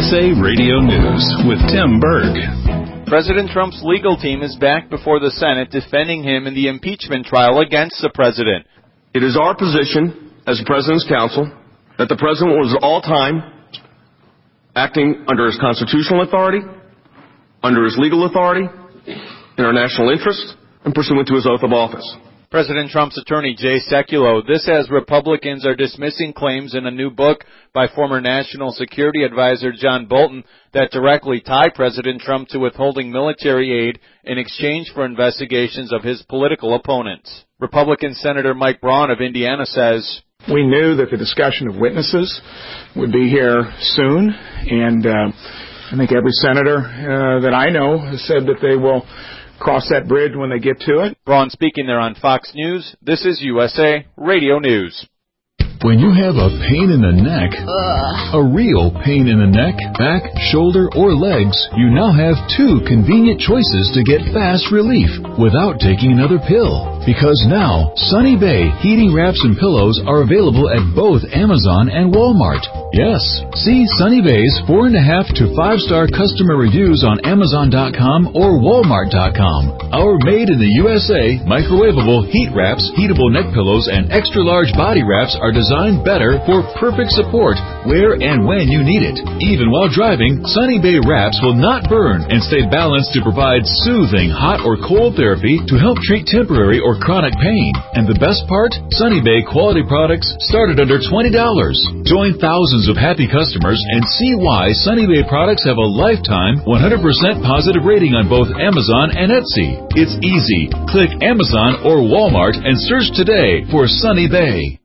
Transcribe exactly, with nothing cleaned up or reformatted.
S A Radio News with Tim Berg. President Trump's legal team is back before the Senate defending him in the impeachment trial against the president. It is our position as the President's counsel that the President was at all time acting under his constitutional authority, under his legal authority, in our national interest, and pursuant to his oath of office. President Trump's attorney, Jay Sekulow, this as Republicans are dismissing claims in a new book by former National Security Advisor John Bolton that directly tie President Trump to withholding military aid in exchange for investigations of his political opponents. Republican Senator Mike Braun of Indiana says, "We knew that the discussion of witnesses would be here soon, and uh, I think every senator uh, that I know has said that they will cross that bridge when they get to it." Braun speaking there on Fox News. This is U S A Radio News. When you have a pain in the neck, Ugh. a real pain in the neck, back, shoulder, or legs, you now have two convenient choices to get fast relief without taking another pill. Because now, Sunny Bay heating wraps and pillows are available at both Amazon and Walmart. Yes, see Sunny Bay's four and a half to five star customer reviews on Amazon dot com or Walmart dot com. Our made in the U S A microwavable heat wraps, heatable neck pillows, and extra large body wraps are designed better for perfect support where and when you need it. Even while driving, Sunny Bay wraps will not burn and stay balanced to provide soothing hot or cold therapy to help treat temporary or chronic pain. And the best part? Sunny Bay quality products start at under twenty dollars. Join thousands of happy customers and see why Sunny Bay products have a lifetime one hundred percent positive rating on both Amazon and Etsy. It's easy. Click Amazon or Walmart and search today for Sunny Bay.